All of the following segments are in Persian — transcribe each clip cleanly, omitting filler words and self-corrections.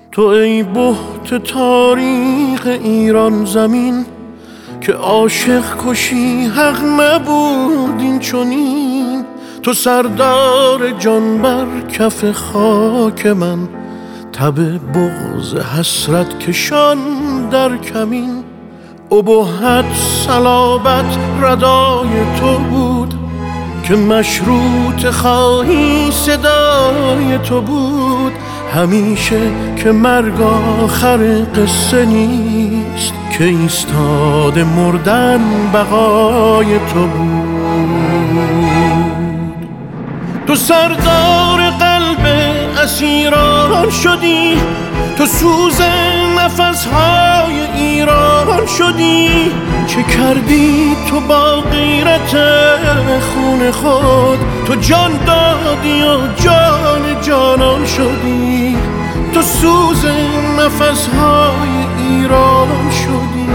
تو ای بهت تاریخ ایران زمین، که عاشق کشی حق نبود این چنین. تو سردار جان بر کف خاک من، تب بغض حسرت کشان در کمین. ابهت صلابت ردای تو بود، که مشروط خواهی صدای تو بود. همیشه که مرگ آخر قصه نیست، که ایستاده مردن بقای تو بود. تو سردار قلب اسیران شدی، تو سوز نفسهای ایران شدی. چه کردی تو با غیرت خون خود؟ تو جان دادی و جان جانان شدی. تو سوز نفسهای ایران شدی.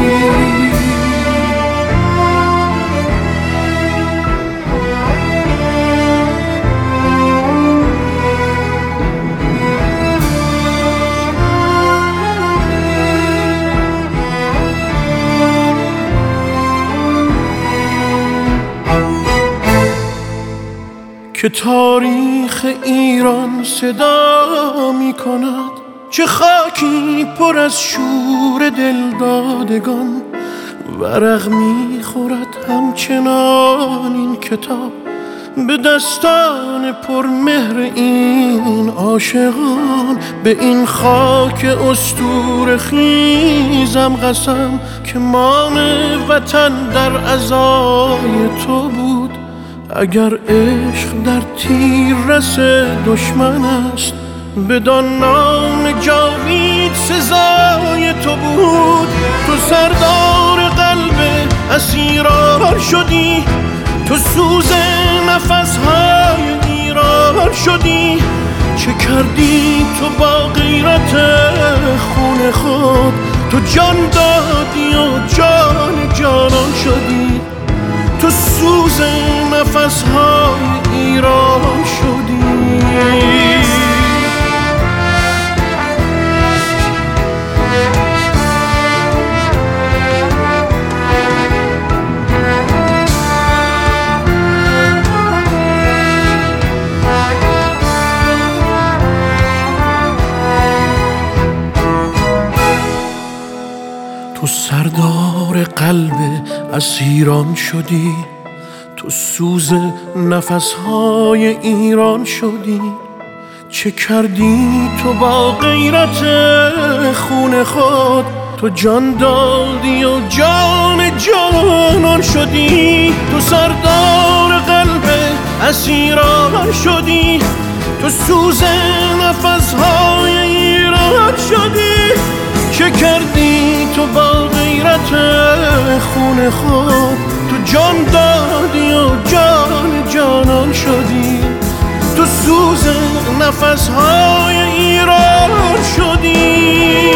که تاریخ ایران صدا می کند، چه خاکی پر از شور دلدادگان. ورق می خورد همچنان این کتاب، به دستان پرمهر این عاشقان. به این خاک اسطوره خیزم قسم، که مان وطن در عزای تو بود. اگر عشق در تیررس دشمن است، بدان نام جاوید سزای تو بود. تو سردار قلب اسیران شدی، تو سوز نفسهای ایران شدی. چه کردی تو با غیرت خون خود؟ تو جان دادی و جان جانان شدی. تو سوز نفسهای ایران شدی. تو سردار قلب اسیران شدی، تو سوز نفسهای ایران شدی. چه کردی تو با غیرت خون خود؟ تو جان دادی و جان جانان شدی. تو سردار قلب اسیران شدی، تو سوز نفسهای ایران شدی. چه کردی تو با غیرت خون خود؟ تو جان دادی و جان جانان شدی. تو سوز نفسهای ایران شدی.